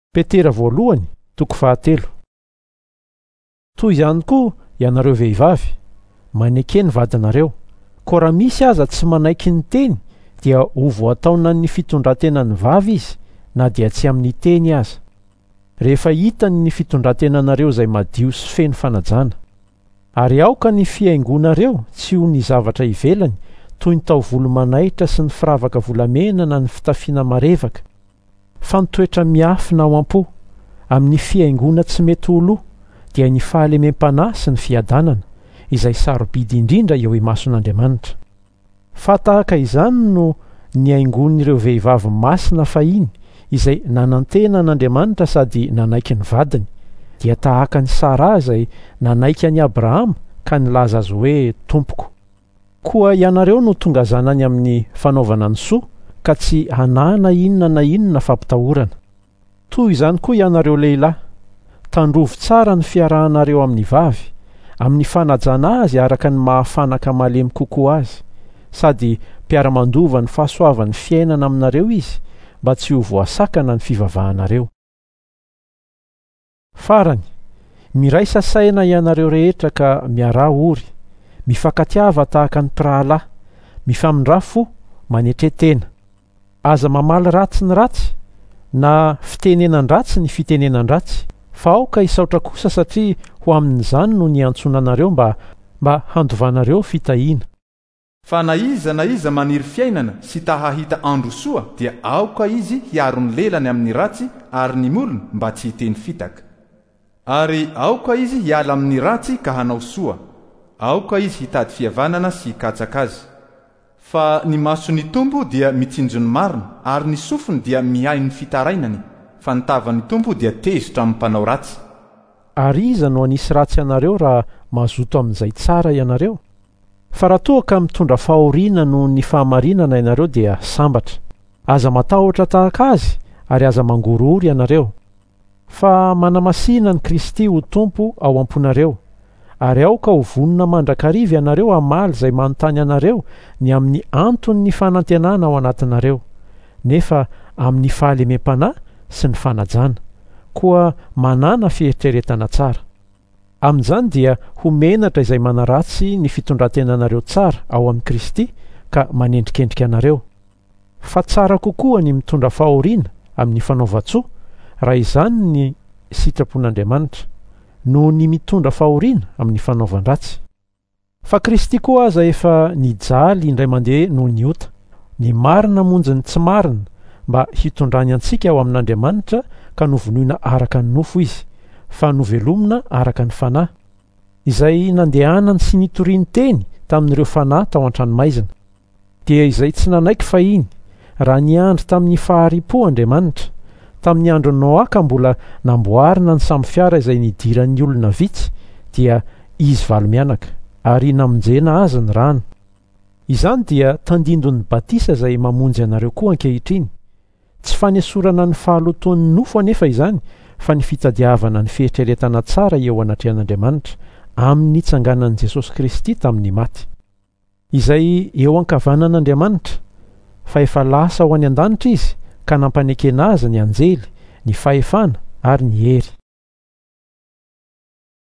Petera voalohany, toko 7. Toy izany koa ianareo vehivavy, maneke ny vadinareo. Ko raha misy aza tsy manaiky ny teny, dia ho voataona ny fitondrantenany vavy izy, na dia tsy amin'ny teny aza. Rehefa hitany ny fitondrantenanareo izay madio sy feno fanajana. Ary aoka ny fiaingonareo tsy ho ny zavatra ivelany, toy ny taovolo manaitra sy ny firavaka volamena na ny fitafiana marevaka, fa ny toetra miafina ao am-po. Amin'ny fiaingona tsy mety ho lo, dia ny fahalemem-panahy sy ny fiadanana, izay sarobidy indrindra eo imason'Andriamanitra. Fa tahaka izany no niaingon'ireo vehivavy masina fahiny, izay nanantena an'Andriamanitra sady nanaiky ny vadiny, dia tahaka ny Sara izay nanaiky an'i Abrahama ka nilaza azy hoe tompoko. Koa ianareo no tonga zanany amin'ny fanaovana ny soa, ka tsy hanana inona na inona fampitahorana. Toy izany koa ianareo lehilahy, tandrovo tsara ny fiarahanareo amin'ny vavy, amin'ny fanajana azy araka ny mahafanaka malemy kokoa azy, sady mpiara-mandova ny fahasoavan'ny fiainana aminareo izy, mba tsy ho voasakana ny fivavahanareo. Farany, miraisa saina ianareo rehetra ka miarah ory, mifankatiava tahaka ny mpirahalahy, mifamindra fo, manetretena. Aza mamaly ratsy ny ratsy, na fitenenan-dratsy ny fitenenan-dratsy, fa aoka hisaotra kosa satria ho amin'izany no niantsonanareo mba handovanareo fitahiana. Fa na iza maniry fiainana sy tahahita andro soa, dia aoka izy hiaro ny lelany amin'ny ratsy ary ny molony mba tsy hiteny fitaka. Ary aoka izy hiala amin'ny ratsy ka hanao soa, aoka izy hitady fihavanana sy hikatsaka azy. Fa ny mason'ny tompo dia mitsinjo ny marina, ary ny sofiny dia mihay ny fitarainany, fa ny tavan'ny tompo dia tezitra amin'ny mpanao ratsy. Ary iza no anisy ratsy ianareo raha mazoto amin'izay tsara ianareo? Fa raha toa ka mitondra fahoriana noho ny fahamarinana ianareo dia sambatra. Aza matahotra tahaka azy, ary aza mangorory ianareo. Fa manamasina ny Kristy ho tompo ao amponareo, ary aoka ho vonona mandrakariva ianareo hamaly izay manontany anareo ny amin'ny anton'ny fanantenana ao anatinareo, nefa amin'ny fahalemem-panahy sy ny fanajana, koa manana fieritreretana tsara. Amin'izany dia ho menatra izay manaratsy ny fitondrantenanareo tsara ao amin'ny Kristy ka manendrikendrika anareo. Fa tsara kokoa ny mitondra fahoriana amin'ny fanaova-tsoa, raha izany ny sitrapon'Andriamanitra, noho ny mitondra fahoriana amin'ny fanaovan-dratsy. Fa Kristy koa aza efa nijaly indray mandeha noho ny ota, ny marina monjy ny tsy marina, mba hitondrany antsika ao amin'Andriamanitra ka novonoina araka ny nofo izy, fa novelomina araka ny fanahy, izay nandehanany sy nitoriany teny tamin'ireo fanahy tao an-tranomaizina. Dia izay tsy nanaiky fahiny, raha niandry tamin'ny faharipo Andriamanitra, tamin'ny andro Noa ka mbola namboarina ny samby fiara izay nidiran'ny olona vitsy, dia izy valo-mianaka, ary namonjena azy ny rano. Izany dia tandindon'ny batisa izay mamonjy anareo koa ankehitriny. Tsy fanesorana ny fahalotoan'ny nofo anefa izany, fa ny fitadiavana ny fieritreretana tsara eo anatrehan'Andriamanitra amin'ny itsanganan'i Jesosy Kristy tamin'ny maty, izay eo ankavanan'Andriamanitra, fa efa lasa ho any an-danitra izy, ka nampanekena azy ny anjely, ny fahefana ary ny hery.